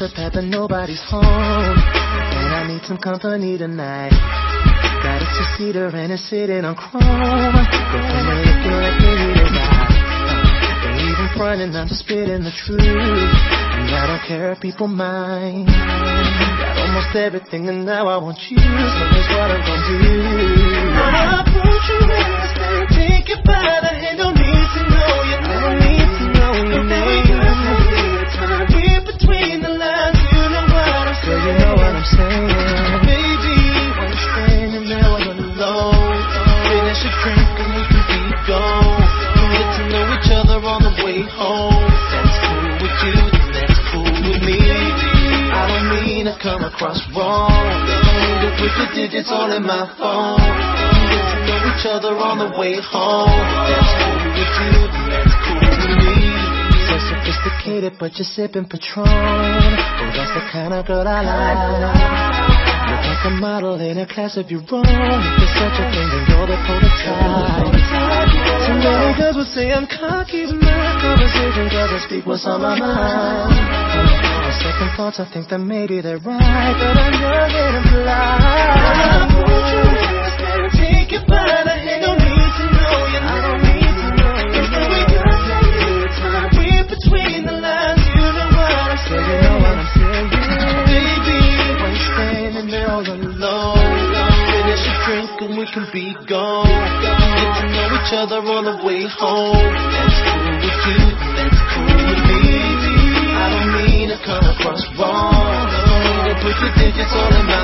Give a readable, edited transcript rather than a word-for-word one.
the pad, but nobody's home. And I need some company tonight. Got a two-seater and it's sitting on chrome. Girlfriend, you're looking like you need a ride. Ain't even frontin', I'm just spitting the truth. And I don't care if people mind. Got almost everything and now I want you. So here's what I'm gonna do. I put you in the stand, take it by the hand. Don't need to know you, don't need to know your name. Read between the lines, you know what I'm saying. Girl, you know what I'm saying. Baby, when you're standing there all alone, finish a drink and we can be gone. We get to know each other on the way home. That's cool with you, then that's cool with me. I don't mean to come across wrong. Don't put your digits all in my phone. We get to know each other on the way home. That's cool with you, then that's cool with me. So sophisticated, but you're sipping Patron. Oh, that's the kind of girl I like. Look like a model in a class of your own. If there's such a thing, then you're the prototype. So many girls will say I'm cocky with my conversation, cause I speak what's on my mind. On second thoughts, I think that maybe they're right, but I'm young and blind. Take it by the hand, don't need to know you, I don't need to know you. Before we got time, read between the lines, you know what I'm saying. You know what I'm saying. Baby, when you're standing there all alone, finish a drink and we can be gone. Get to know each other on the way home. That's cool with you, that's cool with me. I don't mean to come across wrong. Don't put your digits all in my